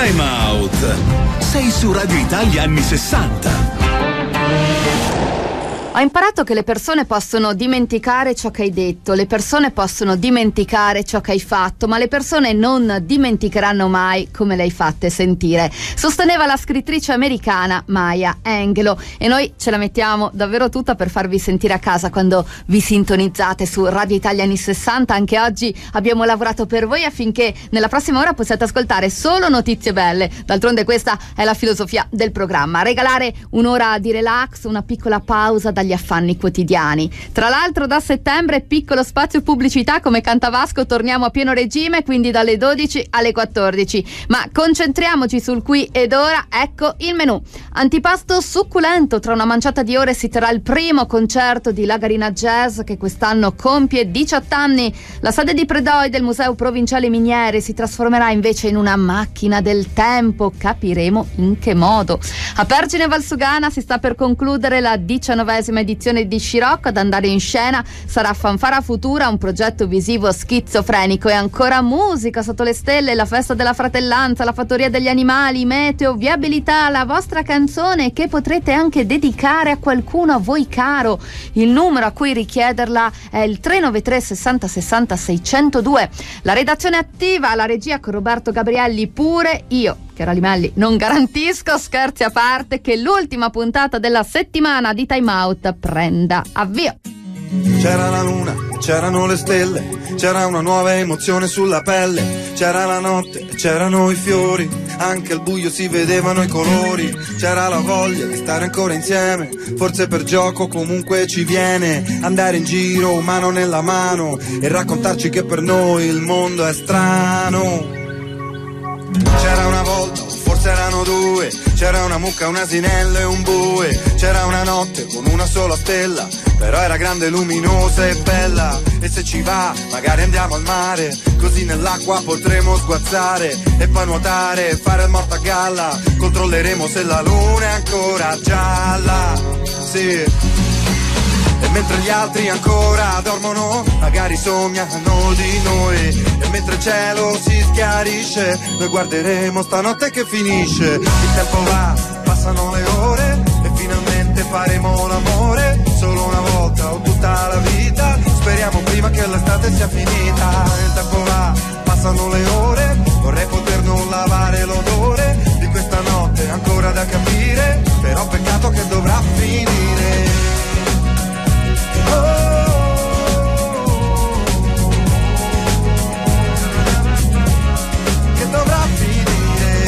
Time Out. Sei su Radio Italia anni 60. Ho imparato che le persone possono dimenticare ciò che hai detto, le persone possono dimenticare ciò che hai fatto, ma le persone non dimenticheranno mai come le hai fatte sentire. Sosteneva la scrittrice americana Maya Angelou, e noi ce la mettiamo davvero tutta per farvi sentire a casa quando vi sintonizzate su Radio Italia anni 60. Anche oggi abbiamo lavorato per voi affinché nella prossima ora possiate ascoltare solo notizie belle. D'altronde questa è la filosofia del programma: regalare un'ora di relax, una piccola pausa dagli affanni quotidiani. Tra l'altro da settembre piccolo spazio pubblicità, come canta Vasco, torniamo a pieno regime, quindi dalle 12 alle 14, ma concentriamoci sul qui ed ora. Ecco il menù: antipasto succulento, tra una manciata di ore si terrà il primo concerto di Lagarina Jazz, che quest'anno compie 18 anni. La sede di Predoi del Museo Provinciale Miniere si trasformerà invece in una macchina del tempo, capiremo in che modo. A Pergine Valsugana si sta per concludere la 19ª edizione di Scirocco. Ad andare in scena sarà Fanfara Futura, un progetto visivo schizofrenico, e ancora musica sotto le stelle, la festa della fratellanza, la fattoria degli animali, meteo, viabilità, la vostra canzone che potrete anche dedicare a qualcuno a voi caro. Il numero a cui richiederla è il 393 60 60 602. La redazione attiva, la regia con Roberto Gabrielli, pure io, Chiara Limelli, non garantisco, scherzi a parte, che l'ultima puntata della settimana di Time Out prenda avvio. C'era la luna, c'erano le stelle, c'era una nuova emozione sulla pelle, c'era la notte, c'erano i fiori, anche al buio si vedevano i colori, c'era la voglia di stare ancora insieme, forse per gioco comunque ci viene, andare in giro mano nella mano e raccontarci che per noi il mondo è strano. C'era una volta, forse erano due, c'era una mucca, un asinello e un bue, c'era una notte con una sola stella, però era grande, luminosa e bella, e se ci va magari andiamo al mare, così nell'acqua potremo sguazzare e poi nuotare, fare il morto a galla, controlleremo se la luna è ancora gialla, sì. E mentre gli altri ancora dormono, magari sognano di noi, e mentre il cielo si schiarisce, noi guarderemo stanotte che finisce. Il tempo va, passano le ore, e finalmente faremo l'amore, solo una volta o tutta la vita, speriamo prima che l'estate sia finita. Il tempo va, passano le ore, vorrei poter non lavare l'odore di questa notte ancora da capire, però peccato che dovrà finire. Che dovrà finire.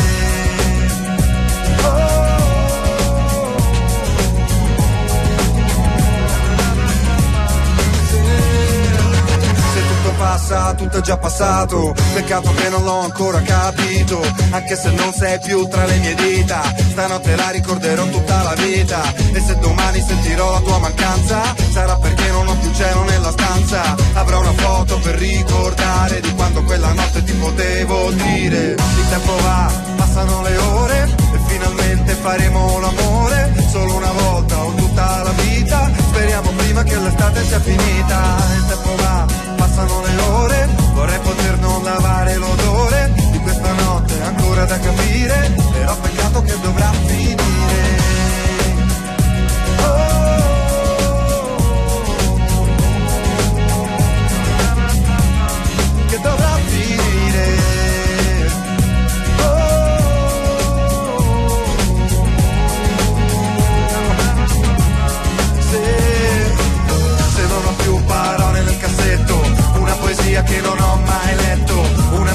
Se tutto passa, tutto è già passato, peccato che non l'ho ancora capito, anche se non sei più tra le mie dita, stanotte la ricorderò tutta la vita, e se domani sentirò la tua mancanza, sarà perché non ho più cielo nella stanza, avrò una foto per ricordare di quando quella notte ti potevo dire. Il tempo va, passano le ore, e finalmente faremo l'amore, solo una volta o tutta la vita, speriamo prima che l'estate sia finita. Il tempo va, passano le ore, vorrei poter non lavare l'odore di questa notte ancora da capire, però peccato che dovrà finire. Che dovrà finire. Se non ho più parole nel cassetto, una poesia che non ho mai letto, una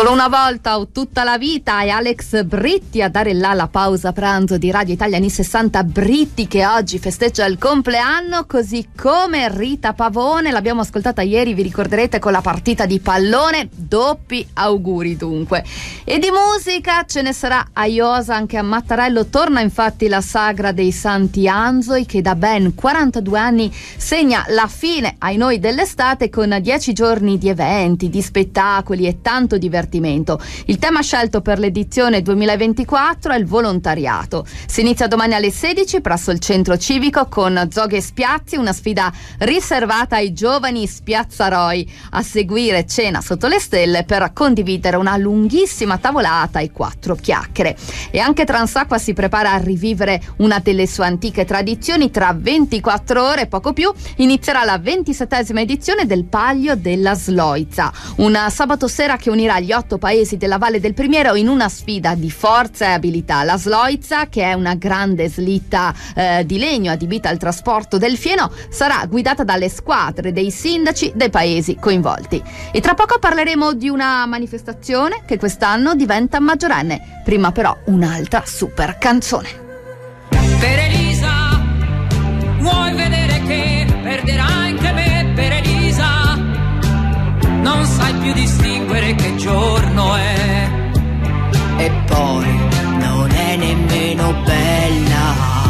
Solo una volta o tutta la vita, è Alex Britti a dare là la pausa pranzo di Radio Italia anni 60. Britti che oggi festeggia il compleanno, così come Rita Pavone, l'abbiamo ascoltata ieri, vi ricorderete, con la partita di pallone. Doppi auguri dunque. E di musica ce ne sarà a Iosa, anche a Mattarello. Torna infatti la sagra dei Santi Anzoi, che da ben 42 anni segna la fine, ai noi, dell'estate, con 10 giorni di eventi, di spettacoli e tanto divertimento. Il tema scelto per l'edizione 2024 è il volontariato. Si inizia domani alle 16 presso il centro civico con Zoghe e Spiazzi, una sfida riservata ai giovani spiazzaroi. A seguire cena sotto le stelle per condividere una lunghissima tavolata e 4 chiacchiere. E anche Transacqua si prepara a rivivere una delle sue antiche tradizioni. Tra 24 ore, poco più, inizierà la 27esima edizione del Palio della Sloiza, un sabato sera che unirà gli 8 paesi della Valle del Primiero in una sfida di forza e abilità. La Sloiza, che è una grande slitta di legno adibita al trasporto del fieno, sarà guidata dalle squadre dei sindaci dei paesi coinvolti. E tra poco parleremo di una manifestazione che quest'anno diventa maggiorenne. Prima però un'altra super canzone. Per Elisa, vuoi vedere che perderà anche me? Per Elisa, non sai più distinguere che giorno è. E poi non è nemmeno bella.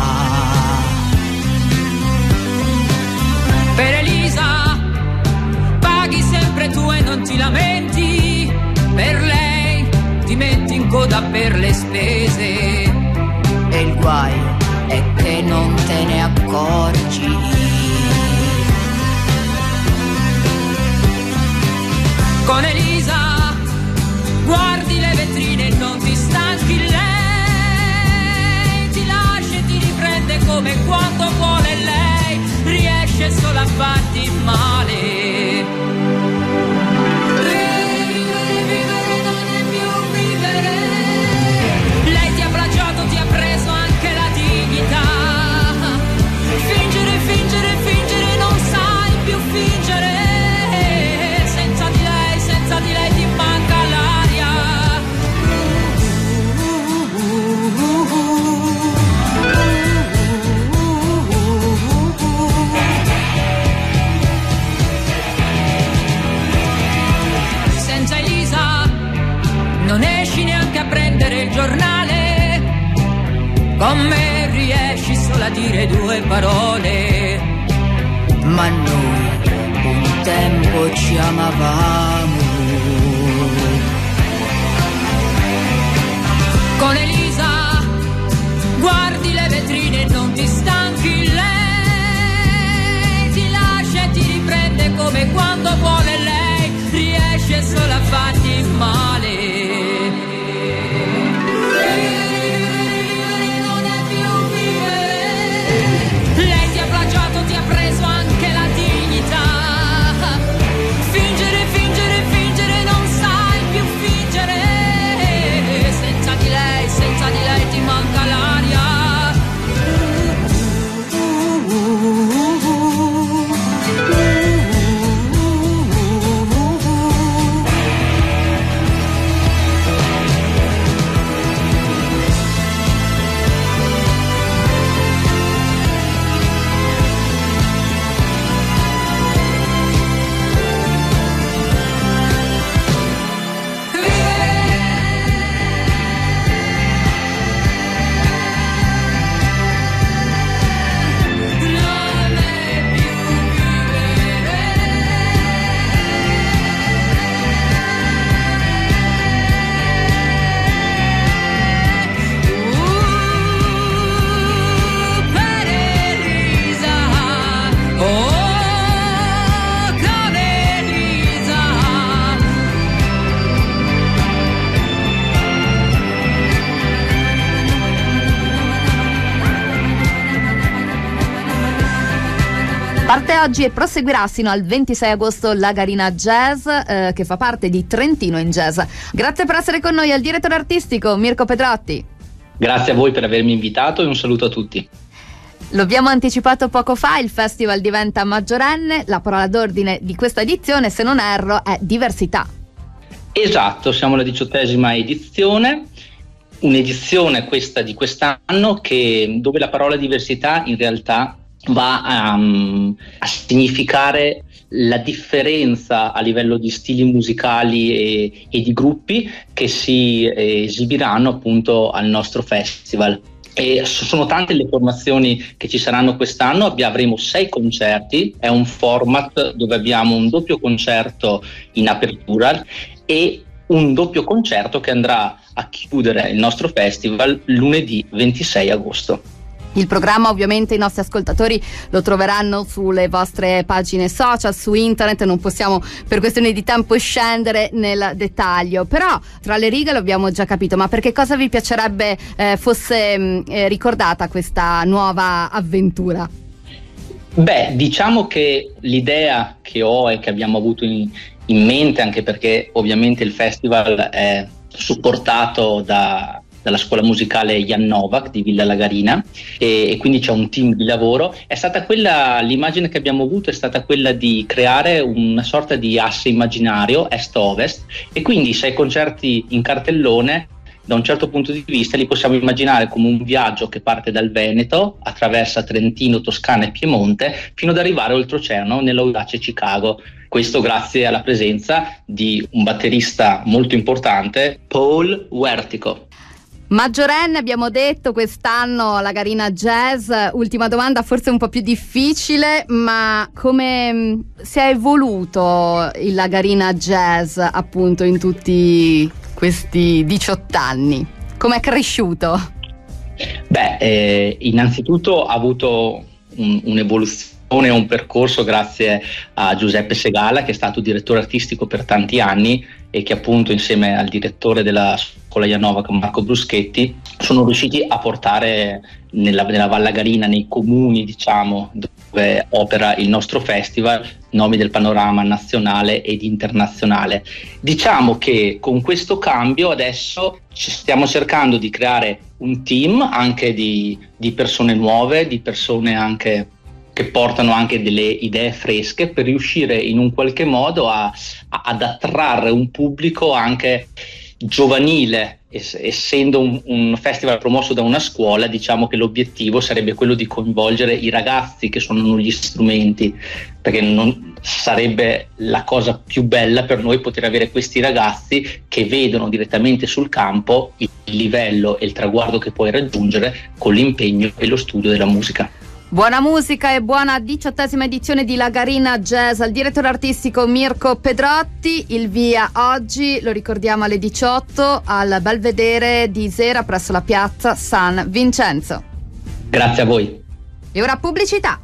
Per Elisa, paghi sempre tu e non ti lamenti. Per lei ti metti in coda per le spese. E il guaio è che non te ne accorgi. Con Elisa guardi le vetrine e non ti stanchi. Lei ti lascia e ti riprende come quando vuole lei. Riesce solo a farti male. Vivere non è più vivere. Lei ti ha plagiato, ti ha preso anche la dignità. Fingere, fingere, fingere, non sai più fingere. Senza di lei ti manca l'aria. Senza Elisa non esci neanche a prendere il giornale. Con me riesci solo a dire 2 parole. Ma noi un tempo ci amavamo. Con Elisa guardi le vetrine e non ti stanchi. Lei ti lascia e ti riprende come quando vuole lei. Riesce solo a farti male. Vivere non è più vivere. Lei ti ha plagiato, ti ha preso anche la dignità. Fingere, fingere, fingere, non sai più fingere. Senza di lei ti manca l'aria. Parte oggi e proseguirà sino al 26 agosto la Garina Jazz, che fa parte di Trentino in Jazz. Grazie per essere con noi al direttore artistico Mirko Pedrotti. Grazie a voi per avermi invitato e un saluto a tutti. Lo abbiamo anticipato poco fa, il festival diventa maggiorenne, la parola d'ordine di questa edizione, se non erro, è diversità. Esatto, siamo alla 18ª edizione, un'edizione questa di quest'anno dove la parola diversità in realtà va a significare la differenza a livello di stili musicali e di gruppi che si esibiranno appunto al nostro festival. E sono tante le formazioni che ci saranno quest'anno. Avremo 6 concerti, è un format dove abbiamo un doppio concerto in apertura e un doppio concerto che andrà a chiudere il nostro festival lunedì 26 agosto. Il programma ovviamente i nostri ascoltatori lo troveranno sulle vostre pagine social, su internet, non possiamo per questione di tempo scendere nel dettaglio, però tra le righe lo abbiamo già capito. Ma per che cosa vi piacerebbe fosse ricordata questa nuova avventura? Beh, diciamo che l'idea che ho e che abbiamo avuto in mente, anche perché ovviamente il festival è supportato dalla scuola musicale Jan Novak di Villa Lagarina e quindi c'è un team di lavoro, l'immagine che abbiamo avuto è stata quella di creare una sorta di asse immaginario est-ovest, e quindi 6 concerti in cartellone da un certo punto di vista li possiamo immaginare come un viaggio che parte dal Veneto, attraversa Trentino, Toscana e Piemonte fino ad arrivare oltreoceano nell'audace Chicago. Questo grazie alla presenza di un batterista molto importante, Paul Huertico. Maggiorenne abbiamo detto quest'anno alla Lagarina Jazz. Ultima domanda, forse un po' più difficile, ma come si è evoluto il Lagarina Jazz appunto in tutti questi 18 anni? Come è cresciuto? Beh, innanzitutto ha avuto un'evoluzione, un percorso grazie a Giuseppe Segala, che è stato direttore artistico per tanti anni e che appunto insieme al direttore della scuola Jan Novak, Marco Bruschetti, sono riusciti a portare nella Val Lagarina, nei comuni diciamo dove opera il nostro festival, nomi del panorama nazionale ed internazionale. Diciamo che con questo cambio adesso stiamo cercando di creare un team anche di persone nuove, di persone anche che portano anche delle idee fresche per riuscire in un qualche modo ad attrarre un pubblico anche giovanile. Essendo un festival promosso da una scuola, diciamo che l'obiettivo sarebbe quello di coinvolgere i ragazzi che suonano gli strumenti, perché non sarebbe la cosa più bella per noi poter avere questi ragazzi che vedono direttamente sul campo il livello e il traguardo che puoi raggiungere con l'impegno e lo studio della musica. Buona musica e buona 18ª edizione di Lagarina Jazz al direttore artistico Mirko Pedrotti. Il via oggi, lo ricordiamo, alle 18 al Belvedere di Isera presso la piazza San Vincenzo. Grazie a voi. E ora pubblicità.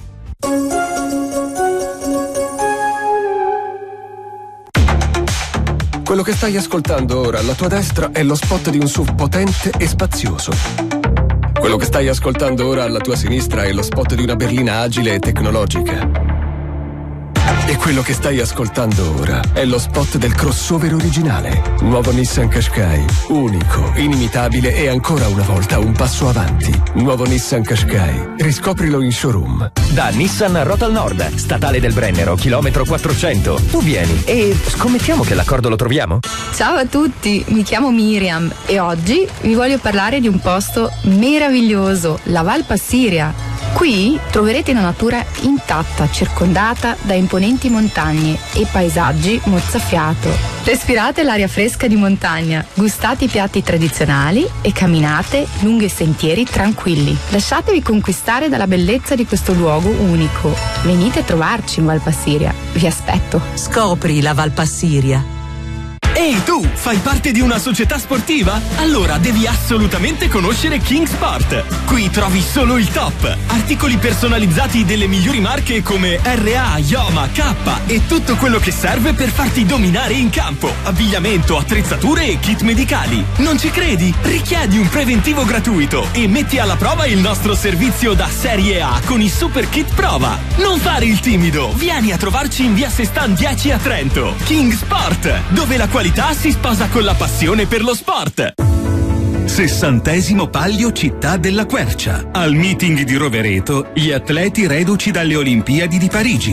Quello che stai ascoltando ora alla tua destra è lo spot di un SUV potente e spazioso. Quello che stai ascoltando ora alla tua sinistra è lo spot di una berlina agile e tecnologica. E quello che stai ascoltando ora è lo spot del crossover originale. Nuovo Nissan Qashqai, unico, inimitabile e ancora una volta un passo avanti. Nuovo Nissan Qashqai, riscoprilo in showroom. Da Nissan Rotal Nord, statale del Brennero, chilometro 400. Tu vieni e scommettiamo che l'accordo lo troviamo? Ciao a tutti, mi chiamo Miriam e oggi vi voglio parlare di un posto meraviglioso, la Val Passiria. Qui troverete una natura intatta, circondata da imponenti montagne e paesaggi mozzafiato. Respirate l'aria fresca di montagna, gustate i piatti tradizionali e camminate lungo i sentieri tranquilli. Lasciatevi conquistare dalla bellezza di questo luogo unico. Venite a trovarci in Val Passiria. Vi aspetto. Scopri la Val Passiria. Ehi tu, fai parte di una società sportiva? Allora devi assolutamente conoscere King Sport. Qui trovi solo il top. Articoli personalizzati delle migliori marche come RA, Yoma, K e tutto quello che serve per farti dominare in campo. Abbigliamento, attrezzature e kit medicali. Non ci credi? Richiedi un preventivo gratuito e metti alla prova il nostro servizio da Serie A con i Super Kit Prova. Non fare il timido, vieni a trovarci in via Sestan 10 a Trento. King Sport, dove la qualità si sposa con la passione per lo sport. 60° Palio Città della Quercia. Al meeting di Rovereto, gli atleti reduci dalle Olimpiadi di Parigi.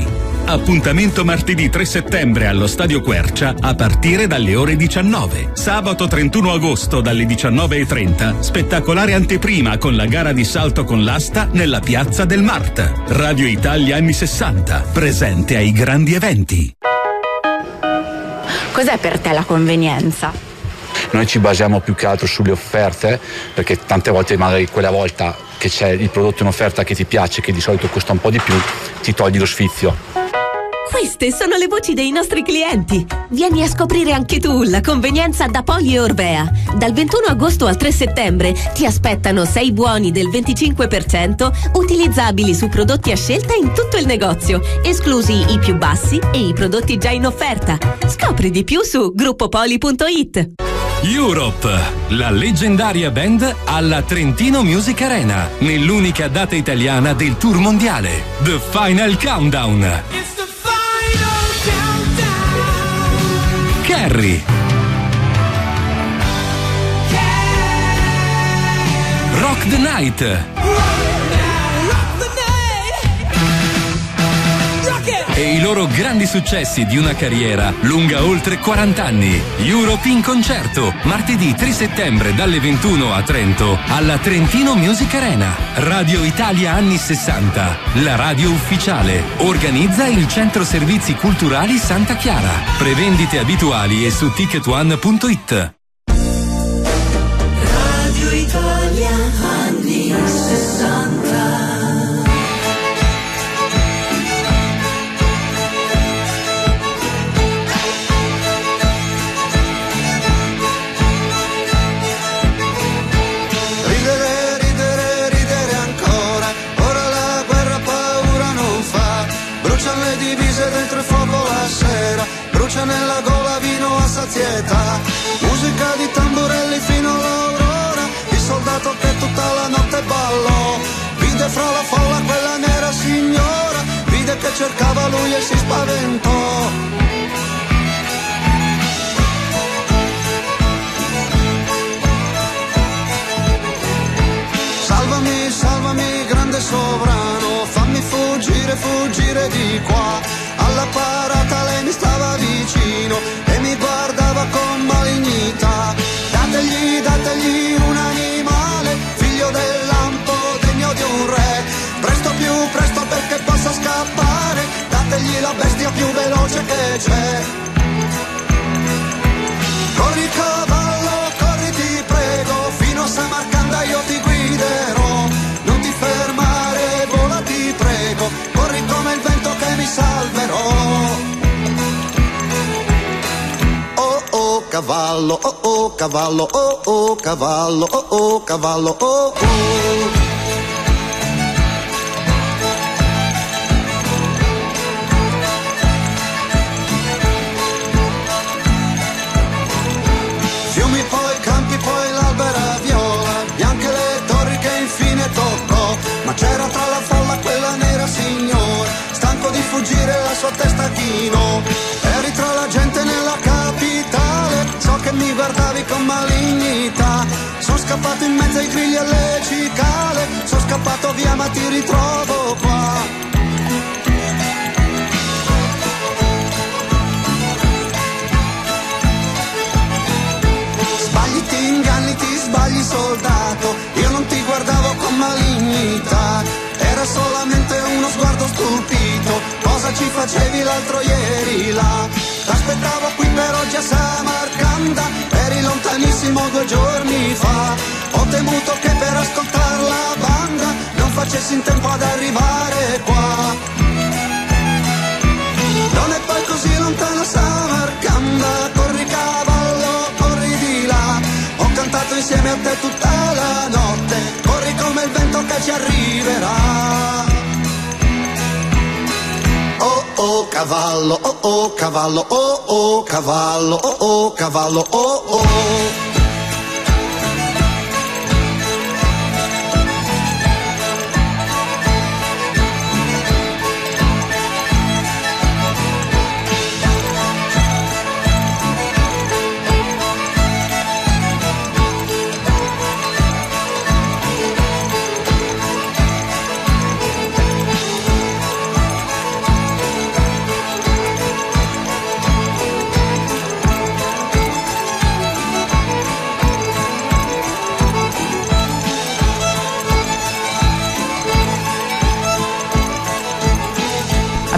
Appuntamento martedì 3 settembre allo Stadio Quercia a partire dalle ore 19. Sabato 31 agosto dalle 19:30, spettacolare anteprima con la gara di salto con l'asta nella piazza del Mart. Radio Italia anni 60, presente ai grandi eventi. Cos'è per te la convenienza? Noi ci basiamo più che altro sulle offerte, perché tante volte magari quella volta che c'è il prodotto in offerta che ti piace, che di solito costa un po' di più, ti togli lo sfizio. Queste sono le voci dei nostri clienti. Vieni a scoprire anche tu la convenienza da Poli e Orbea. Dal 21 agosto al 3 settembre ti aspettano 6 buoni del 25% utilizzabili su prodotti a scelta in tutto il negozio, esclusi i più bassi e i prodotti già in offerta. Scopri di più su gruppopoli.it. Europe, la leggendaria band alla Trentino Music Arena, nell'unica data italiana del tour mondiale. The Final Countdown. Carrie, Rock the Night e i loro grandi successi di una carriera lunga oltre 40 anni. Europe in concerto, martedì 3 settembre dalle 21 a Trento, alla Trentino Music Arena. Radio Italia anni 60, la radio ufficiale. Organizza il Centro Servizi Culturali Santa Chiara. Prevendite abituali e su ticketone.it. Radio Italia anni 60. Dentro il fuoco la sera, brucia nella gola vino a sazietà, musica di tamburelli fino all'aurora, il soldato che tutta la notte ballò, vide fra la folla quella nera signora, vide che cercava lui e si spaventò. Salvami, salvami, grande sovrano, fammi fuggire, fuggire di qua. Alla parata lei mi stava vicino e mi guardava con malignità. Dategli, dategli un animale, figlio del lampo, degno di un re. Presto più presto perché possa scappare, dategli la bestia più veloce che c'è. Corri cavallo, corri ti prego, fino a Samarcanda io ti guiderò. Non ti fermare, vola ti prego, corri come il vento che mi salverò. Oh oh cavallo, oh oh cavallo, oh oh cavallo, oh oh cavallo, oh oh. Fiumi poi campi poi l'albera viola, bianche le torri che infine toccò, ma c'era tra la folla quella nera signora, stanco di fuggire la sua testa chinò. Eri tra la gente nella capitale, so che mi guardavi con malignità, sono scappato in mezzo ai grilli e alle cicale, sono scappato via ma ti ritrovo qua. Sbagli, ti inganni, ti sbagli soldato, io non ti guardavo con malignità, era solamente uno sguardo stupito, cosa ci facevi l'altro ieri là? T'aspettavo qui per oggi a Samarcanda, eri lontanissimo 2 giorni fa, ho temuto che per ascoltare la banda non facessi in tempo ad arrivare qua. Non è poi così lontano Samarcanda, corri cavallo, corri di là, ho cantato insieme a te tutta la notte, corri come il vento che ci arriverà. Oh oh cavallo, oh oh cavallo, oh oh cavallo, oh oh cavallo, oh oh.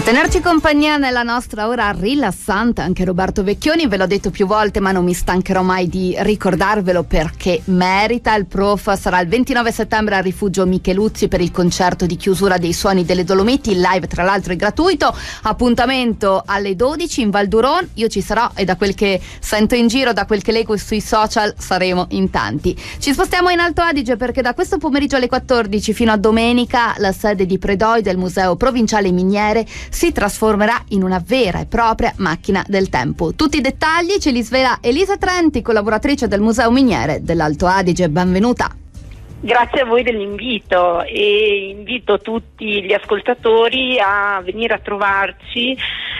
tenerci compagnia nella nostra ora rilassante anche Roberto Vecchioni, ve l'ho detto più volte ma non mi stancherò mai di ricordarvelo perché merita. Il prof sarà il 29 settembre al Rifugio Micheluzzi per il concerto di chiusura dei Suoni delle Dolomiti, il live tra l'altro è gratuito, appuntamento alle 12 in Val d'Uron, io ci sarò e da quel che sento in giro, da quel che leggo sui social saremo in tanti. Ci spostiamo in Alto Adige perché da questo pomeriggio alle 14 fino a domenica la sede di Predoi del Museo Provinciale Miniere si trasformerà in una vera e propria macchina del tempo. Tutti i dettagli ce li svela Elisa Trenti, collaboratrice del Museo Miniere dell'Alto Adige. Benvenuta. Grazie a voi dell'invito e invito tutti gli ascoltatori a venire a trovarci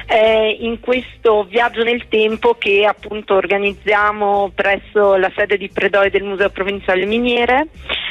in questo viaggio nel tempo che appunto organizziamo presso la sede di Predoi del Museo Provinciale Miniere.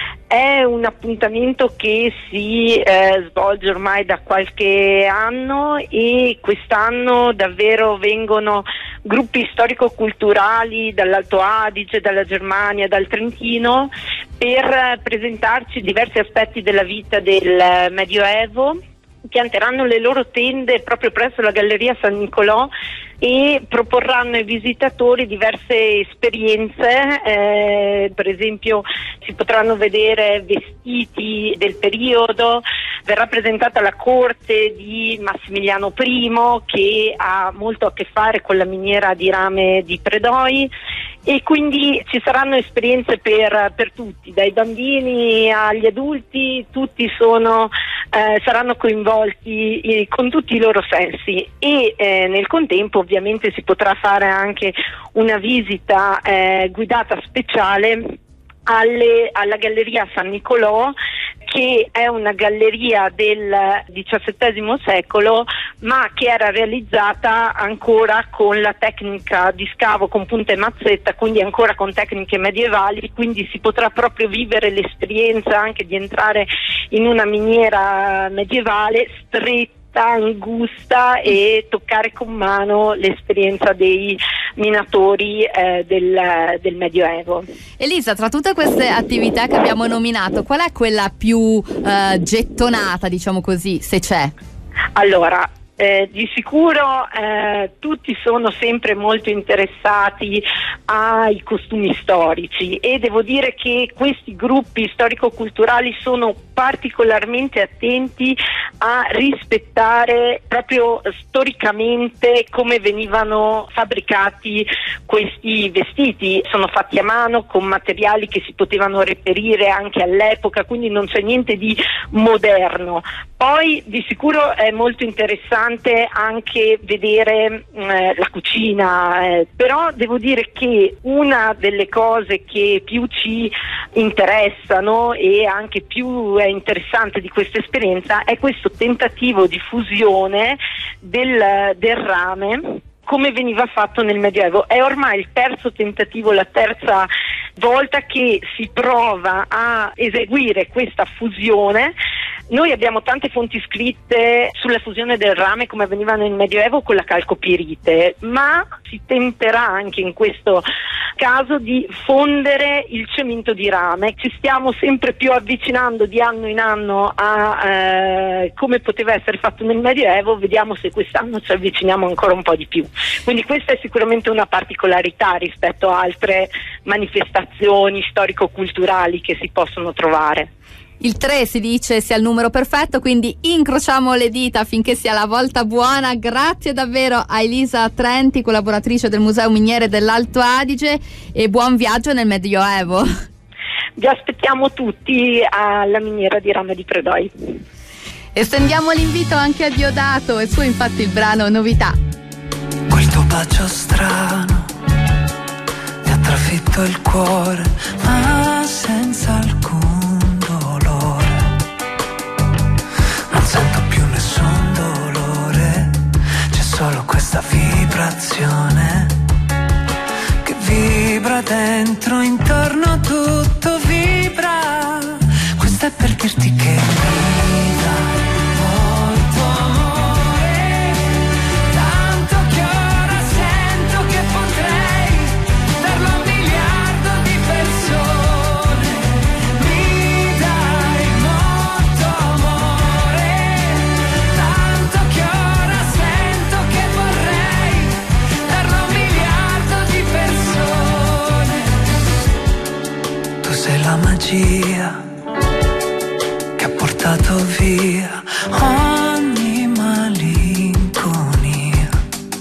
È un appuntamento che si svolge ormai da qualche anno e quest'anno davvero vengono gruppi storico-culturali dall'Alto Adige, dalla Germania, dal Trentino per presentarci diversi aspetti della vita del Medioevo. Pianteranno le loro tende proprio presso la Galleria San Nicolò e proporranno ai visitatori diverse esperienze, per esempio si potranno vedere vestiti del periodo, verrà presentata la corte di Massimiliano I che ha molto a che fare con la miniera di rame di Predoi e quindi ci saranno esperienze per tutti, dai bambini agli adulti, tutti saranno coinvolti con tutti i loro sensi e nel contempo ovviamente si potrà fare anche una visita guidata speciale alla Galleria San Nicolò, che è una galleria del XVII secolo ma che era realizzata ancora con la tecnica di scavo con punta e mazzetta, quindi ancora con tecniche medievali, quindi si potrà proprio vivere l'esperienza anche di entrare in una miniera medievale stretta, angusta e toccare con mano l'esperienza dei minatori del Medioevo. Elisa, tra tutte queste attività che abbiamo nominato, qual è quella più gettonata, diciamo così, se c'è? Allora, di sicuro tutti sono sempre molto interessati ai costumi storici e devo dire che questi gruppi storico-culturali sono particolarmente attenti a rispettare proprio storicamente come venivano fabbricati questi vestiti. Sono fatti a mano con materiali che si potevano reperire anche all'epoca, quindi non c'è niente di moderno. Poi di sicuro è molto interessante anche vedere la cucina, però devo dire che una delle cose che più ci interessano e anche più è interessante di questa esperienza è questo tentativo di fusione del rame come veniva fatto nel Medioevo. È ormai il terzo tentativo, la terza volta che si prova a eseguire questa fusione. Noi abbiamo tante fonti scritte sulla fusione del rame come avveniva nel Medioevo con la calcopirite, ma si tenterà anche in questo caso di fondere il cemento di rame. Ci stiamo sempre più avvicinando di anno in anno a come poteva essere fatto nel Medioevo, vediamo se quest'anno ci avviciniamo ancora un po' di più. Quindi questa è sicuramente una particolarità rispetto a altre manifestazioni storico-culturali che si possono trovare. Il 3 si dice sia il numero perfetto, quindi incrociamo le dita affinché sia la volta buona. Grazie davvero a Elisa Trenti, collaboratrice del Museo Miniere dell'Alto Adige, e buon viaggio nel Medioevo. Vi aspettiamo tutti alla miniera di rame di Predoi. Estendiamo l'invito anche a Diodato, e suo infatti il brano Novità. Quel tuo bacio strano mi ha trafitto il cuore, ma senza alcun sento più nessun dolore, c'è solo questa vibrazione che vibra dentro, intorno tutto vibra. Questo è per dirti che mi dai molto amore, tanto che ora sento che potrei darlo a 1 miliardo di persone. Mi dai molto amore, tanto che ora portato via ogni malinconia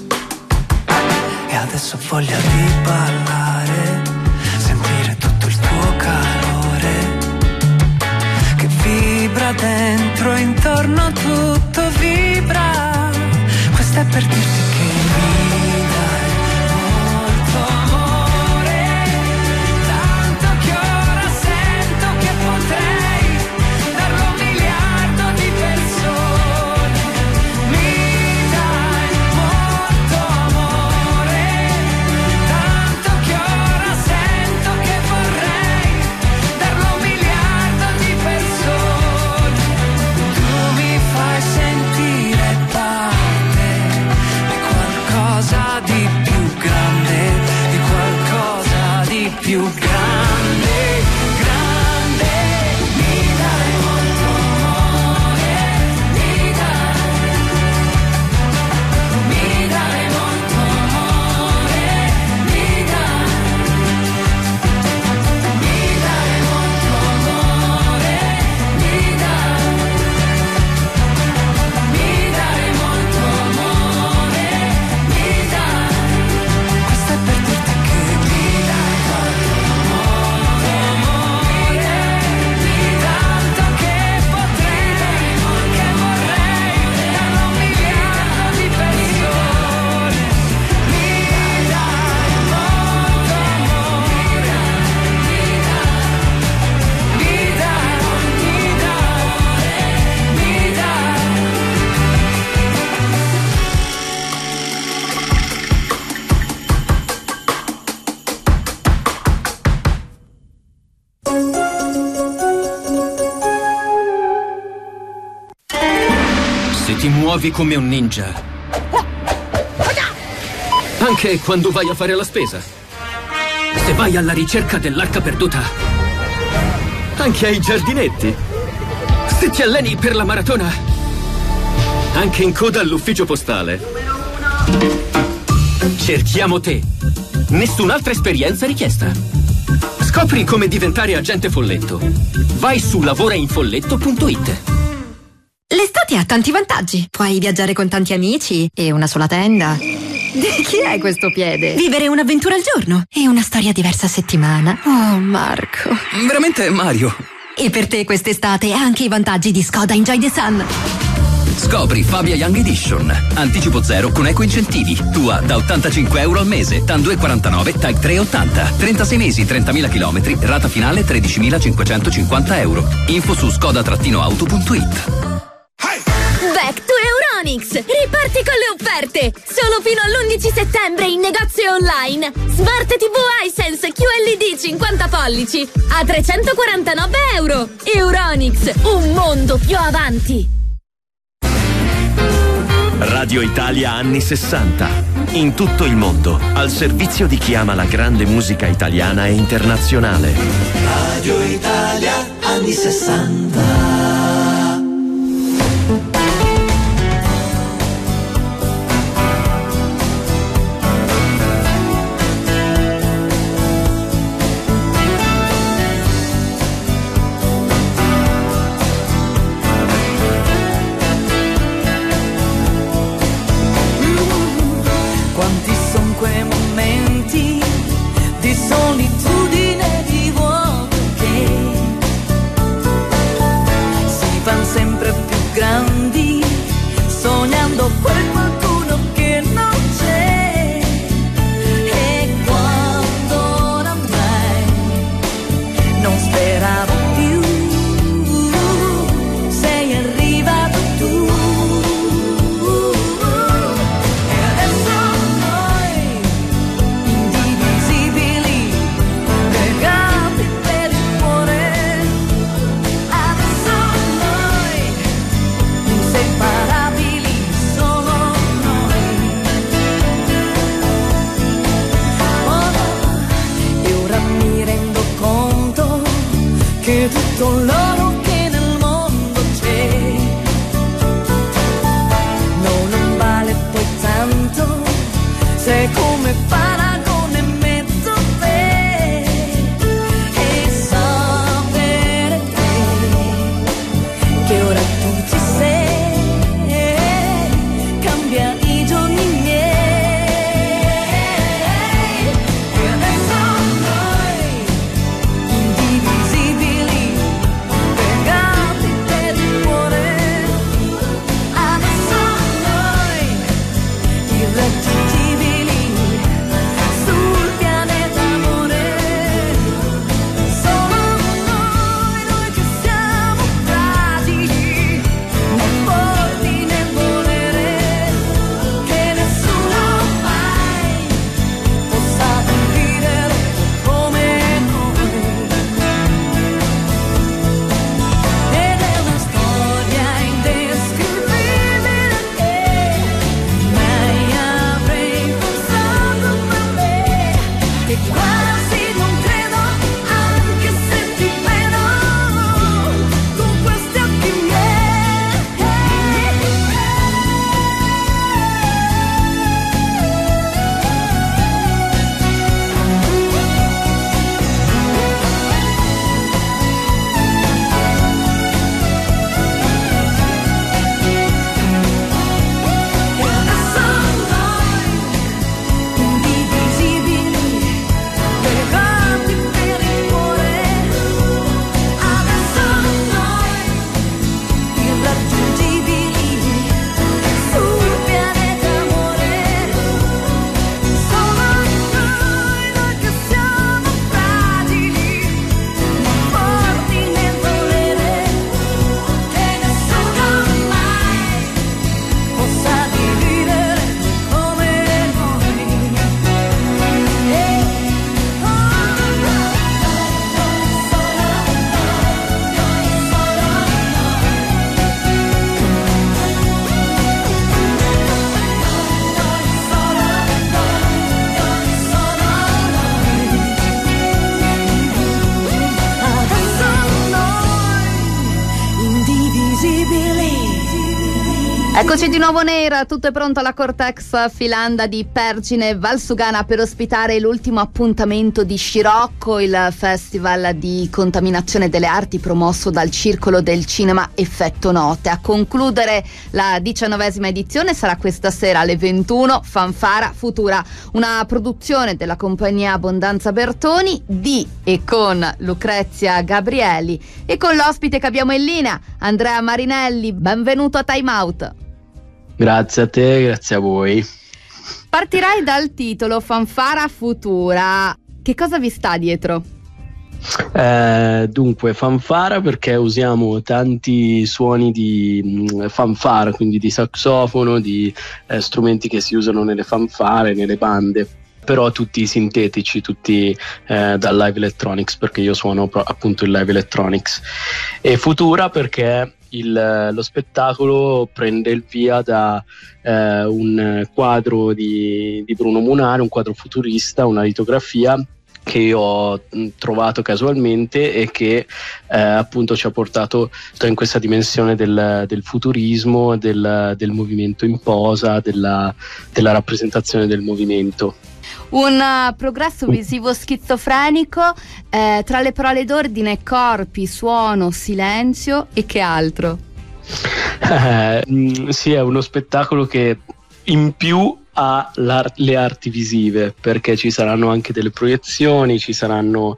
e adesso ho voglia di ballare, sentire tutto il tuo calore che vibra dentro, intorno tutto vibra. Questo è per dirti che mi dai molto amore, tanto che ora sento che potrei darlo a un miliardo di persone. Mi dai molto amore, tanto che ora sento che vorrei darlo a un miliardo di persone. Tu mi fai sentire parte di qualcosa di più grande, di qualcosa di più grande, grande. Mi dai molto amore, mi dai molto amore, mi dai molto amore, mi dai molto amore, mi dai. Questo è per dirti che mi dai molto amore, mi tanto che potrei, che vorrei darlo a un miliardo di persone. Mi dai molto amore, mi Se ti muovi come un ninja, anche quando vai a fare la spesa, se vai alla ricerca dell'arca perduta, anche ai giardinetti, se ti alleni per la maratona, anche in coda all'ufficio postale, cerchiamo te. Nessun'altra esperienza richiesta. Scopri come diventare agente folletto. Vai su lavorainfolletto.it. L'estate ha tanti vantaggi. Puoi viaggiare con tanti amici e una sola tenda. Di chi è questo piede? Vivere un'avventura al giorno E una storia diversa a settimana. Oh, Marco. Veramente Mario. E per te quest'estate anche i vantaggi di Skoda Enjoy the Sun. Scopri Fabia Young Edition. Anticipo zero con eco incentivi. Tua da 85 euro al mese. TAN 2,49, TAG 3,80. 36 mesi, 30.000 chilometri. Rata finale 13.550 euro. Info su skoda-auto.it. Back to Euronics! Riparti con le offerte! Solo fino all'11 settembre in negozio online. Smart TV iSense QLED 50 pollici a 349 euro. Euronics, un mondo più avanti. Radio Italia anni 60. In tutto il mondo, al servizio di chi ama la grande musica italiana e internazionale. Radio Italia anni 60. Quanti son quei momenti di solitudine, di vuoto che si fan sempre più grandi, sognando quel qualcuno che non c'è. E quando oramai non speravo più, sei arrivato tu. Che tutto l'oro che nel mondo c'è non vale poi tanto se come paragone metto te e sapere te che Eccoci di nuovo Neira, tutto è pronto alla Cortex Filanda di Pergine Valsugana per ospitare l'ultimo appuntamento di Scirocco, il festival di contaminazione delle arti promosso dal Circolo del Cinema Effetto Note. A concludere la 19ª edizione sarà questa sera alle 21 Fanfara Futura, una produzione della compagnia Abbondanza Bertoni di e con Lucrezia Gabrielli e con l'ospite che abbiamo in linea, Andrea Marinelli. Benvenuto a Time Out. Grazie a te, grazie a voi. Partirai dal titolo Fanfara Futura. Che cosa vi sta dietro? Dunque, fanfara perché usiamo tanti suoni di fanfara, quindi di sassofono, di strumenti che si usano nelle fanfare, nelle bande, però tutti sintetici, tutti dal live electronics, perché io suono appunto il live electronics. E Futura perché lo spettacolo prende il via da un quadro di Bruno Munari, un quadro futurista, una litografia che io ho trovato casualmente e che appunto ci ha portato in questa dimensione del futurismo, del movimento in posa, della rappresentazione del movimento. Un progresso visivo schizofrenico tra le parole d'ordine corpi, suono, silenzio e che altro? Sì, è uno spettacolo che in più ha le arti visive, perché ci saranno anche delle proiezioni, ci saranno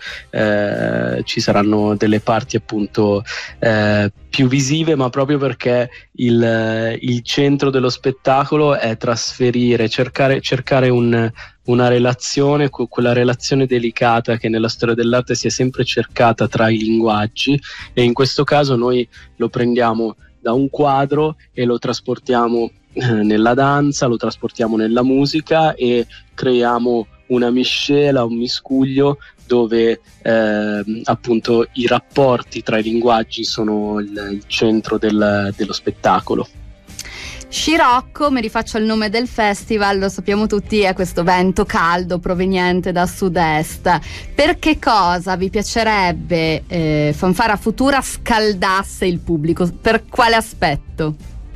delle parti appunto più visive, ma proprio perché il centro dello spettacolo è trasferire, cercare una relazione, quella relazione delicata che nella storia dell'arte si è sempre cercata tra i linguaggi, e in questo caso noi lo prendiamo da un quadro e lo trasportiamo nella danza, lo trasportiamo nella musica e creiamo una miscela, un miscuglio dove appunto i rapporti tra i linguaggi sono il centro dello spettacolo. Scirocco, mi rifaccio al nome del festival, lo sappiamo tutti, è questo vento caldo proveniente da sud-est. Per che cosa vi piacerebbe Fanfara Futura scaldasse il pubblico? Per quale aspetto?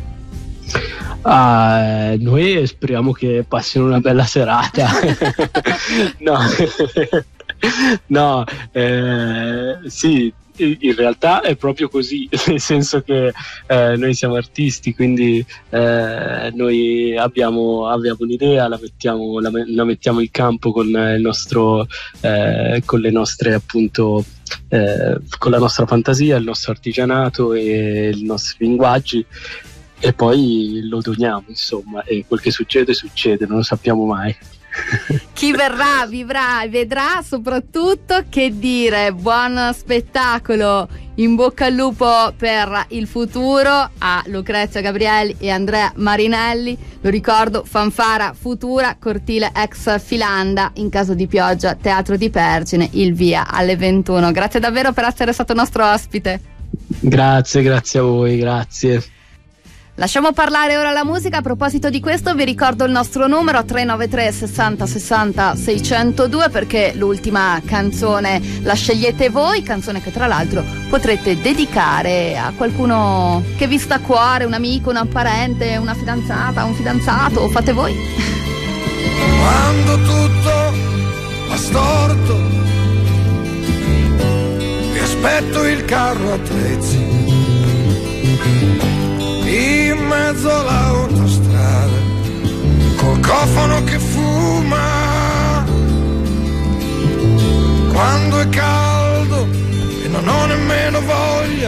Noi speriamo che passino una bella serata. No, sì, in realtà è proprio così, nel senso che noi siamo artisti, quindi noi abbiamo un'idea, la mettiamo in campo con il nostro con le nostre appunto con la nostra fantasia, il nostro artigianato e i nostri linguaggi, e poi lo doniamo, insomma, e quel che succede, non lo sappiamo mai. Chi verrà, vivrà e vedrà. Soprattutto, che dire, buon spettacolo, in bocca al lupo per il futuro a Lucrezia Gabrielli e Andrea Marinelli. Lo ricordo, Fanfara Futura, cortile ex Filanda, in caso di pioggia, Teatro di Pergine, il via alle 21. Grazie davvero per essere stato nostro ospite. Grazie a voi, grazie. Lasciamo parlare ora la musica. A proposito di questo, vi ricordo il nostro numero 393 60 60 602, perché l'ultima canzone la scegliete voi, canzone che tra l'altro potrete dedicare a qualcuno che vi sta a cuore, un amico, un parente, una fidanzata, un fidanzato, fate voi. Quando tutto va storto, ti aspetto il carro attrezzi in mezzo all'autostrada, col cofano che fuma. Quando è caldo e non ho nemmeno voglia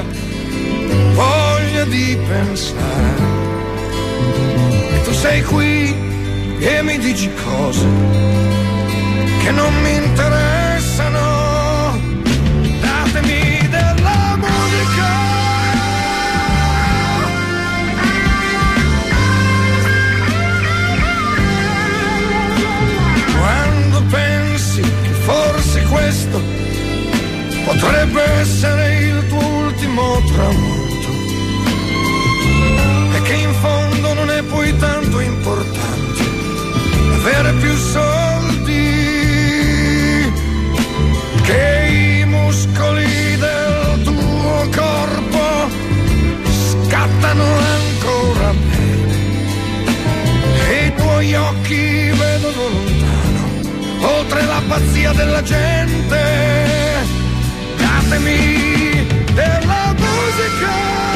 di pensare, e tu sei qui e mi dici cose che non mi interessano. Datemi della musica. Pensi che forse questo potrebbe essere il tuo ultimo tramonto, e che in fondo non è poi tanto importante avere più soldi, che i muscoli del tuo corpo scattano ancora bene via della gente, datemi della musica.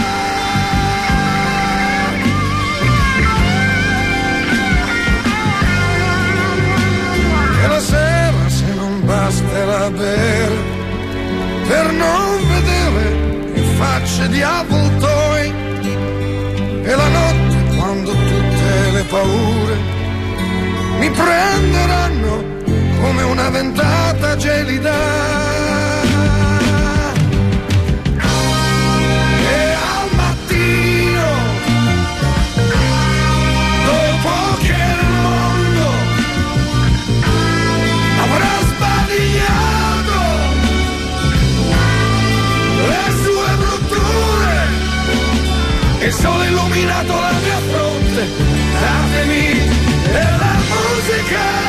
E la sera, se non basterà bere per non vedere in facce di avvoltoi, e la notte quando tutte le paure mi prenderanno come una ventata gelida, e al mattino, dopo che il mondo avrà sbadigliato le sue brutture e il sole illuminato la mia fronte, datemi della musica.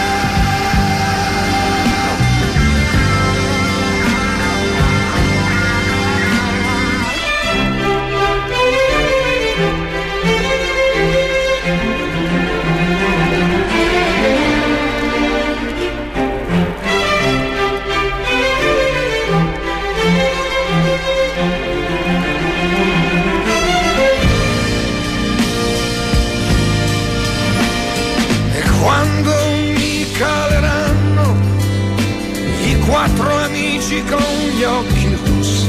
Quattro amici con gli occhi rossi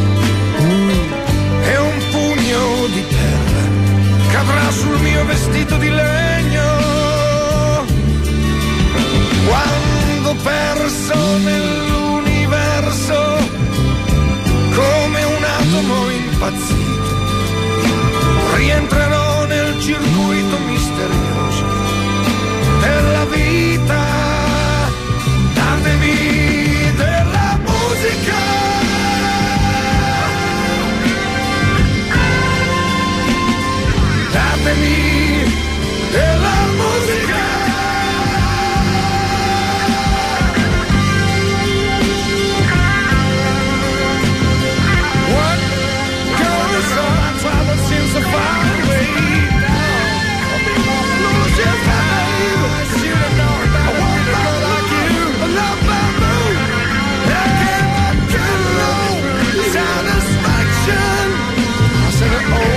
e un pugno di terra cadrà sul mio vestito di legno, quando perso nell'universo come un atomo impazzito rientrerò nel circuito misterioso della vita, datemi della musica. Datemi della musica. What goes on travel seems so far away now. Lose your babe, I should have known that I want a girl like you. I love my mood. Satisfaction. I said it all.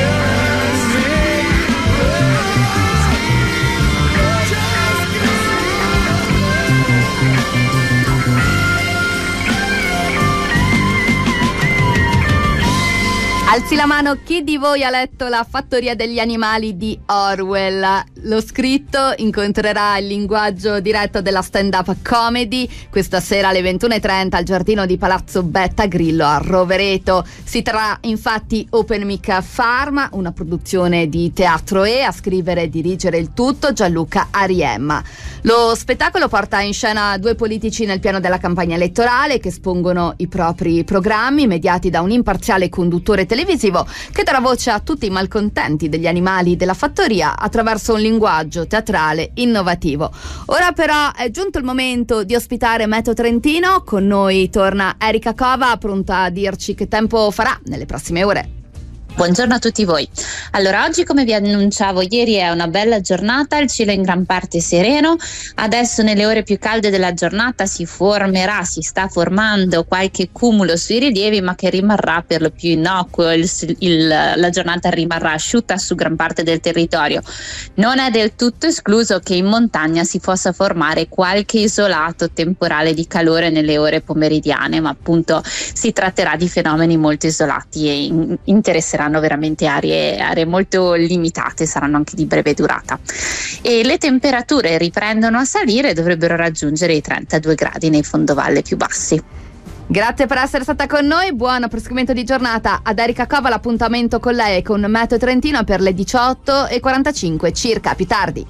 Alzi la mano chi di voi ha letto La fattoria degli animali di Orwell. Lo scritto incontrerà il linguaggio diretto della stand-up comedy questa sera alle 21:30 al giardino di Palazzo Betta Grillo a Rovereto. Si terrà infatti Open Mic Pharma, una produzione di Teatro E, a scrivere e dirigere il tutto Gianluca Ariemma. Lo spettacolo porta in scena due politici nel piano della campagna elettorale che espongono i propri programmi mediati da un imparziale conduttore televisivo che darà voce a tutti i malcontenti degli animali della fattoria attraverso un linguaggio teatrale innovativo. Ora però è giunto il momento di ospitare Meteo Trentino. Con noi torna Erika Cova, pronta a dirci che tempo farà nelle prossime ore. Buongiorno a tutti voi. Allora, oggi, come vi annunciavo ieri, è una bella giornata, il cielo è in gran parte sereno. Adesso nelle ore più calde della giornata si sta formando qualche cumulo sui rilievi, ma che rimarrà per lo più innocuo. La giornata rimarrà asciutta su gran parte del territorio. Non è del tutto escluso che in montagna si possa formare qualche isolato temporale di calore nelle ore pomeridiane, ma appunto si tratterà di fenomeni molto isolati e interesseranno veramente aree molto limitate, saranno anche di breve durata, e le temperature riprendono a salire e dovrebbero raggiungere i 32 gradi nei fondovalle più bassi. Grazie per essere stata con noi, buon proseguimento di giornata ad Erika Cova. L'appuntamento con lei e con Meteo Trentino per le 18:45 circa, più tardi.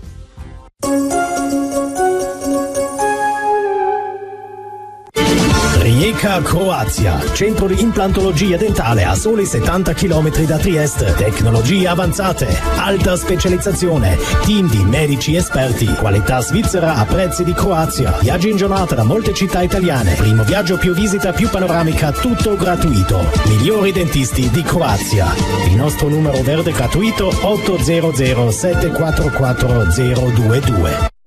Rijeka, Croazia, centro di implantologia dentale a soli 70 km da Trieste, tecnologie avanzate, alta specializzazione, team di medici esperti, qualità svizzera a prezzi di Croazia, viaggi in giornata da molte città italiane, primo viaggio più visita più panoramica, tutto gratuito, migliori dentisti di Croazia. Il nostro numero verde gratuito 800 744 022.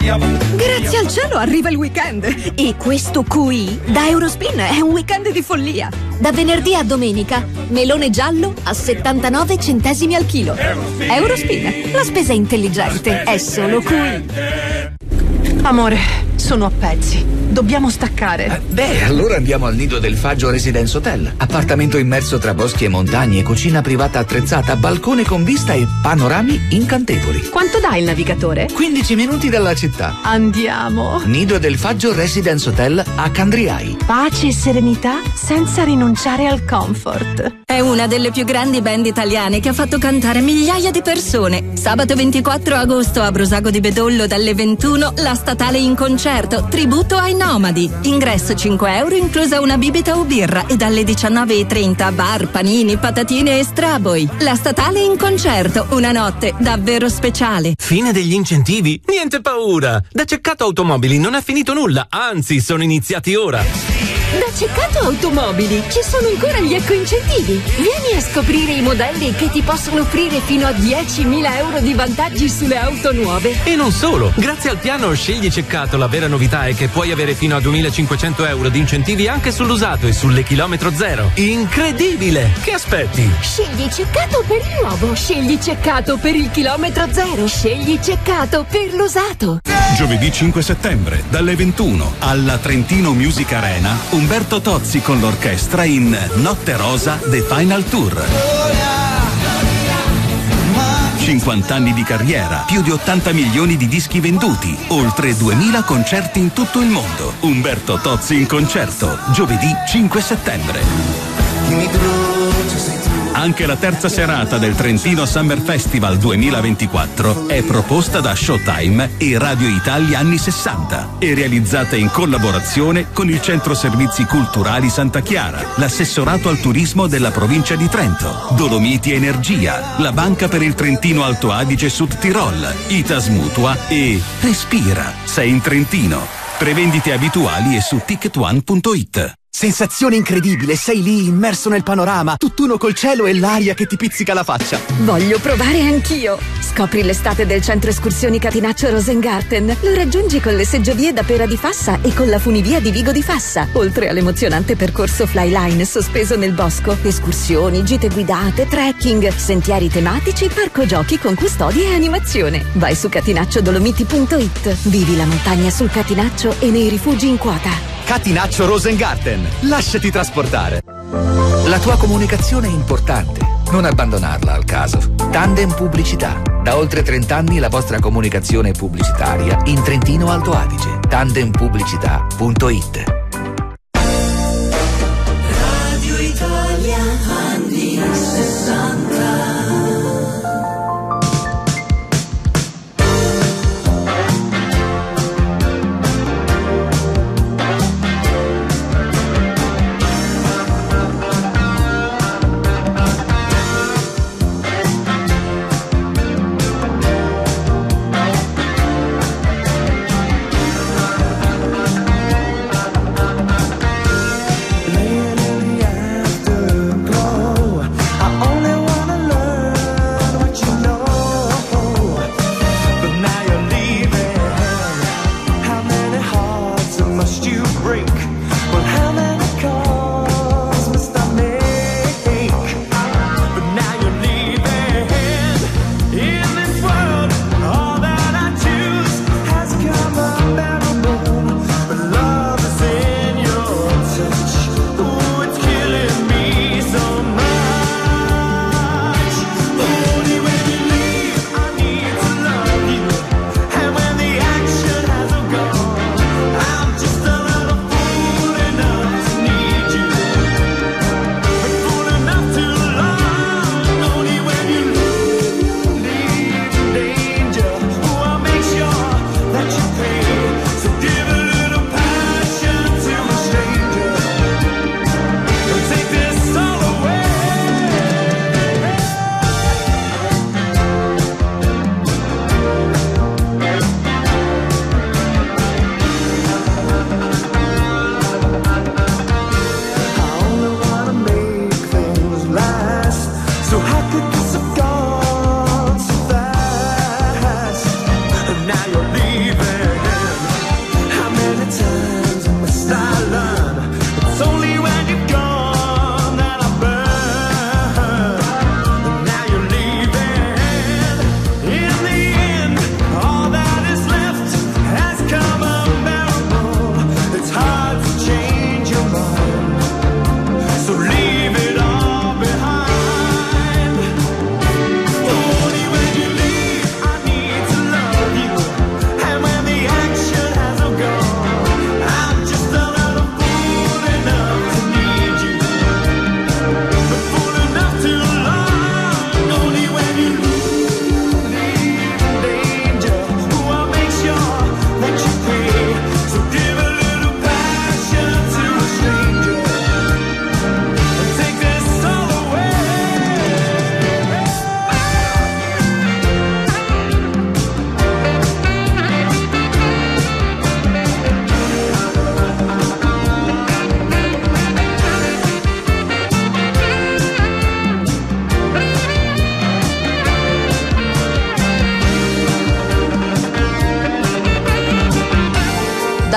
Grazie al cielo arriva il weekend e questo QI da Eurospin è un weekend di follia. Da venerdì a domenica, melone giallo a 79 centesimi al chilo. Eurospin, la spesa intelligente è solo QI. Amore, sono a pezzi. Dobbiamo staccare. Allora andiamo al Nido del Faggio Residence Hotel. Appartamento immerso tra boschi e montagne, cucina privata attrezzata, balcone con vista e panorami incantevoli. Quanto dà il navigatore? 15 minuti dalla città. Andiamo. Nido del Faggio Residence Hotel a Candriai. Pace e serenità senza rinunciare al comfort. È una delle più grandi band italiane che ha fatto cantare migliaia di persone. Sabato 24 agosto a Brosago di Bedollo dalle 21 la Statale in concerto, tributo ai Nomadi. Ingresso 5 euro inclusa una bibita o birra e dalle 19:30 bar, panini, patatine e straboi. La Statale in concerto, una notte davvero speciale. Fine degli incentivi? Niente paura! Da Ceccato Automobili non è finito nulla, anzi sono iniziati ora. Da Ceccato Automobili ci sono ancora gli eco-incentivi. Vieni a scoprire i modelli che ti possono offrire fino a 10.000 euro di vantaggi sulle auto nuove. E non solo, grazie al piano Scegli Ceccato la vera novità è che puoi avere fino a 2.500 euro di incentivi anche sull'usato e sulle chilometro zero. Incredibile! Che aspetti? Scegli Ceccato per il nuovo, scegli Ceccato per il chilometro zero, scegli Ceccato per l'usato. Giovedì 5 settembre, dalle 21, alla Trentino Music Arena, Umberto Tozzi con l'orchestra in Notte Rosa The Final Tour. 50 anni di carriera, più di 80 milioni di dischi venduti, oltre 2000 concerti in tutto il mondo. Umberto Tozzi in concerto, giovedì 5 settembre. Anche la terza serata del Trentino Summer Festival 2024 è proposta da Showtime e Radio Italia Anni 60 e realizzata in collaborazione con il Centro Servizi Culturali Santa Chiara, l'assessorato al turismo della provincia di Trento, Dolomiti Energia, la Banca per il Trentino Alto Adige Sud Tirol, Itas Mutua e Respira, sei in Trentino. Prevendite abituali e su ticketone.it. Sensazione incredibile, sei lì immerso nel panorama, tutt'uno col cielo e l'aria che ti pizzica la faccia. Voglio provare anch'io. Scopri l'estate del centro escursioni Catinaccio Rosengarten. Lo raggiungi con le seggiovie da Pera di Fassa e con la funivia di Vigo di Fassa, oltre all'emozionante percorso Flyline sospeso nel bosco. Escursioni, gite guidate, trekking, sentieri tematici, parco giochi con custodia e animazione. Vai su catinacciodolomiti.it. Vivi la montagna sul Catinaccio e nei rifugi in quota. Catinaccio Rosengarten, lasciati trasportare. La tua comunicazione è importante, non abbandonarla al caso. Tandem Pubblicità. Da oltre 30 anni la vostra comunicazione pubblicitaria in Trentino Alto Adige. Tandempubblicità.it. Radio Italia anni 60. Now you're leaving.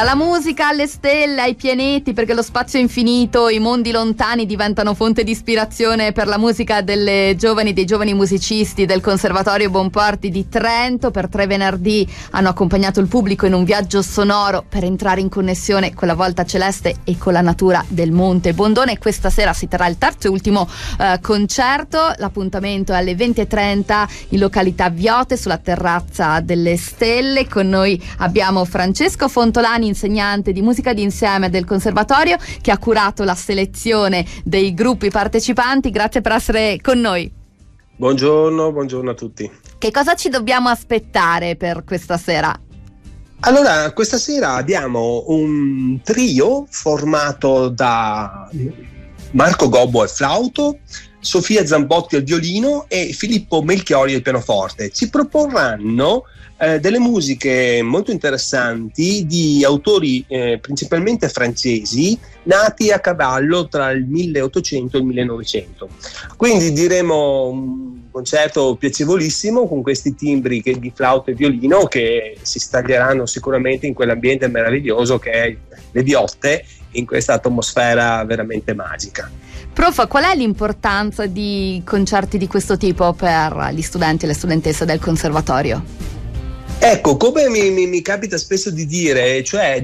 Dalla musica alle stelle, ai pianeti, perché lo spazio è infinito, i mondi lontani diventano fonte di ispirazione per la musica dei giovani musicisti del Conservatorio Bonporti di Trento. Per 3 venerdì hanno accompagnato il pubblico in un viaggio sonoro per entrare in connessione con la volta celeste e con la natura del Monte Bondone. Questa sera si terrà il terzo e ultimo concerto. L'appuntamento è alle 20:30 in località Viote, sulla terrazza delle stelle. Con noi abbiamo Francesco Fontolani, insegnante di musica d'insieme del Conservatorio, che ha curato la selezione dei gruppi partecipanti. Grazie per essere con noi. Buongiorno a tutti. Che cosa ci dobbiamo aspettare per questa sera? Allora, questa sera abbiamo un trio formato da Marco Gobbo al flauto, Sofia Zambotti al violino e Filippo Melchiori al pianoforte. Ci proporranno delle musiche molto interessanti di autori principalmente francesi, nati a cavallo tra il 1800 e il 1900. Quindi diremo un concerto piacevolissimo con questi timbri di flauto e violino che si staglieranno sicuramente in quell'ambiente meraviglioso che è le Viotte, in questa atmosfera veramente magica. Prof, qual è l'importanza di concerti di questo tipo per gli studenti e le studentesse del Conservatorio? Ecco, come mi capita spesso di dire, cioè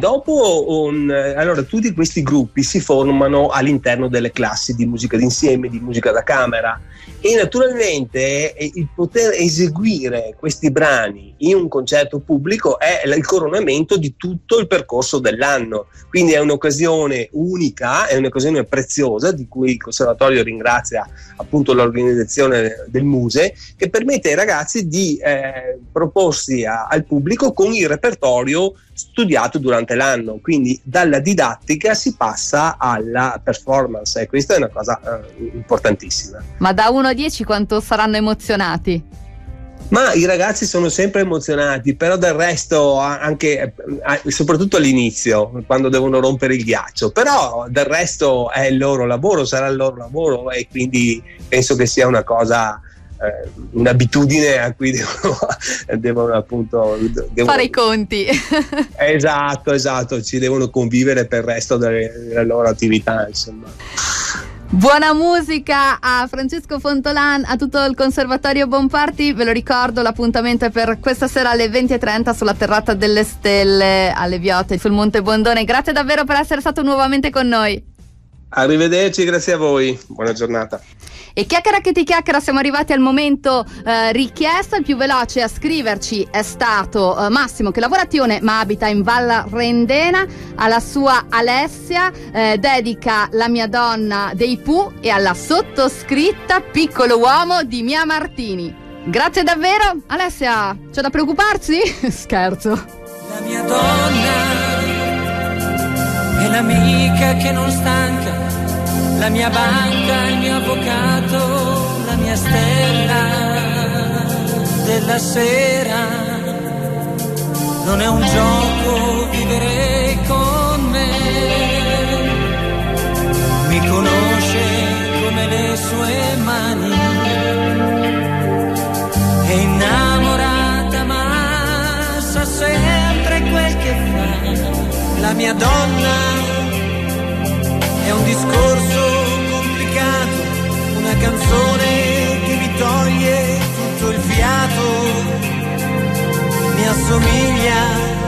allora tutti questi gruppi si formano all'interno delle classi di musica d'insieme, di musica da camera, e naturalmente il poter eseguire questi brani in un concerto pubblico è il coronamento di tutto il percorso dell'anno, quindi è un'occasione unica, è un'occasione preziosa di cui il Conservatorio ringrazia appunto l'organizzazione del Muse, che permette ai ragazzi di proporsi al pubblico con il repertorio studiato durante l'anno, quindi dalla didattica si passa alla performance, e questa è una cosa importantissima. Ma da 1 a 10 quanto saranno emozionati? Ma i ragazzi sono sempre emozionati, però del resto anche soprattutto all'inizio, quando devono rompere il ghiaccio, però del resto è il loro lavoro, sarà il loro lavoro, e quindi penso che sia una cosa, un'abitudine a cui devono appunto fare i conti. Esatto, ci devono convivere per il resto della loro attività, insomma. Buona musica a Francesco Fontolani, a tutto il Conservatorio Bonporti. Ve lo ricordo, l'appuntamento è per questa sera alle 20:30 sulla terrazza delle stelle alle Viote sul Monte Bondone. Grazie davvero per essere stato nuovamente con noi. Arrivederci, grazie a voi, buona giornata. E chiacchiera che ti chiacchiera, siamo arrivati al momento richiesto. Il più veloce a scriverci è stato Massimo, che lavorazione ma abita in Val Rendena. Alla sua Alessia dedica La mia donna dei Pooh e alla sottoscritta Piccolo uomo di Mia Martini. Grazie davvero. Alessia, c'è da preoccuparsi? Scherzo. La mia donna è l'amica che non stanca, la mia banca, il mio avvocato, la mia stella della sera. Non è un gioco vivere con me, mi conosce come le sue mani, è innamorata ma sa sempre quel che fa. La mia donna è un discorso complicato, una canzone che mi toglie tutto il fiato, mi assomiglia,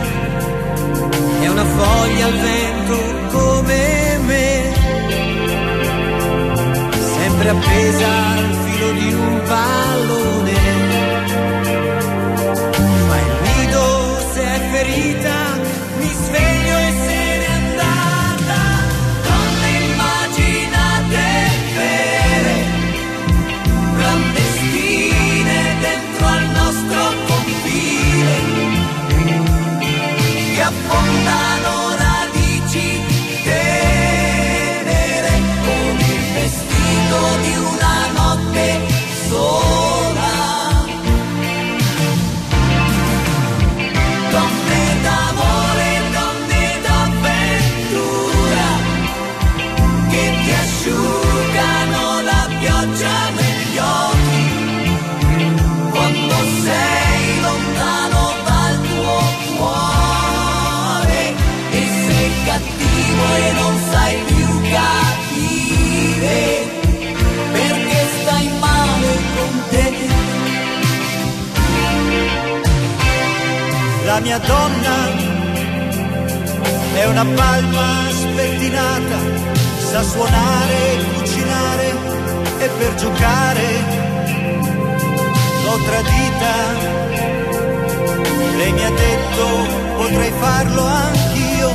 è una foglia al vento come me, sempre appesa al filo di un pallone, ma il nido se è ferita mi sveglio e se n'è andata. Donne immaginate vere, clandestine dentro al nostro confine, che affondano radici tenere come il vestito di una notte sola. Donne d'amore, donne d'avventura, che ti asciugano la pioggia negli occhi, quando sei lontano dal tuo cuore e mia donna è una palma spettinata, sa suonare, cucinare e per giocare l'ho tradita. Lei mi ha detto potrei farlo anch'io,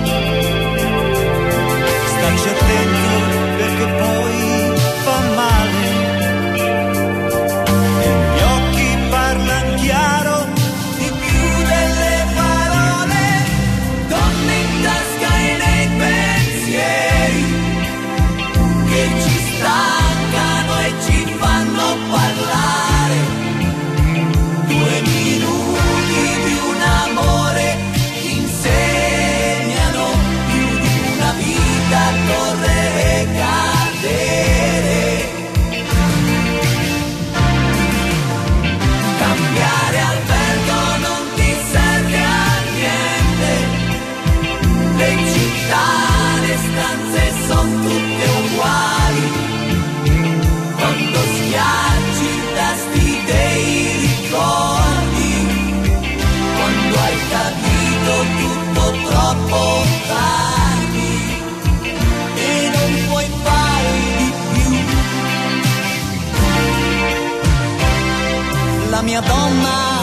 stai attento perché poi fa male. E gli occhi parlano chiaro di più delle parole, donne in tasca e nei pensieri che ci stancano e ci fanno parlare. 2 minuti di un amore che insegnano più di una vita a correre e cadere. Cambiare albergo non ti serve a niente, le città, le stanze sono tutte uguali. Quando schiacci i tasti dei ricordi, quando hai capito tutto troppo tardi e non puoi fare di più. La mia donna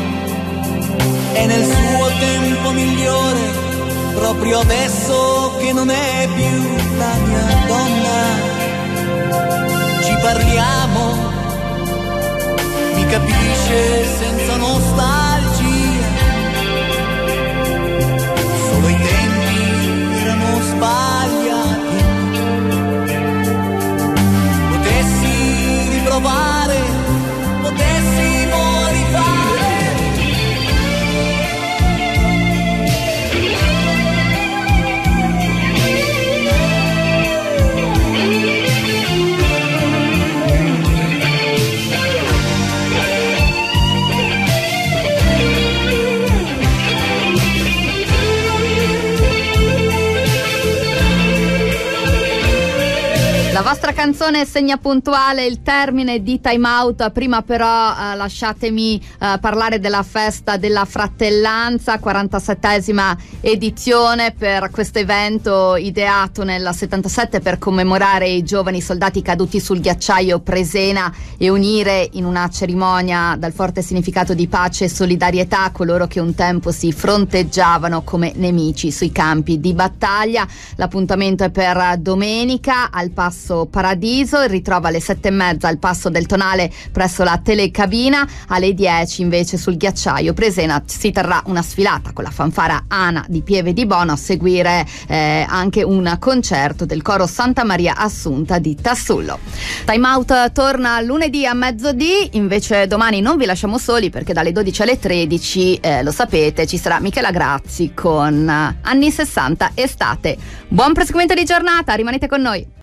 è nel suo tempo migliore, proprio adesso che non è più la mia donna. Ci parliamo, mi capisce senza nostalgia, solo i tempi erano sbagliati. Potessi riprovare, potessimo rifare. La vostra canzone segna puntuale il termine di Time Out. Prima però lasciatemi parlare della festa della fratellanza, 47esima edizione per questo evento ideato nel 77 per commemorare i giovani soldati caduti sul ghiacciaio Presena e unire in una cerimonia dal forte significato di pace e solidarietà coloro che un tempo si fronteggiavano come nemici sui campi di battaglia. L'appuntamento è per domenica al Passo Paradiso, il ritrovo alle 7:30 al Passo del Tonale presso la telecabina, alle 10 invece sul ghiacciaio Presena si terrà una sfilata con la fanfara Ana di Pieve di Bono, a seguire anche un concerto del coro Santa Maria Assunta di Tassullo. Time Out torna lunedì a mezzodì, invece domani non vi lasciamo soli perché dalle 12 alle 13 lo sapete, ci sarà Michela Grazzi con Anni 60 estate. Buon proseguimento di giornata, rimanete con noi.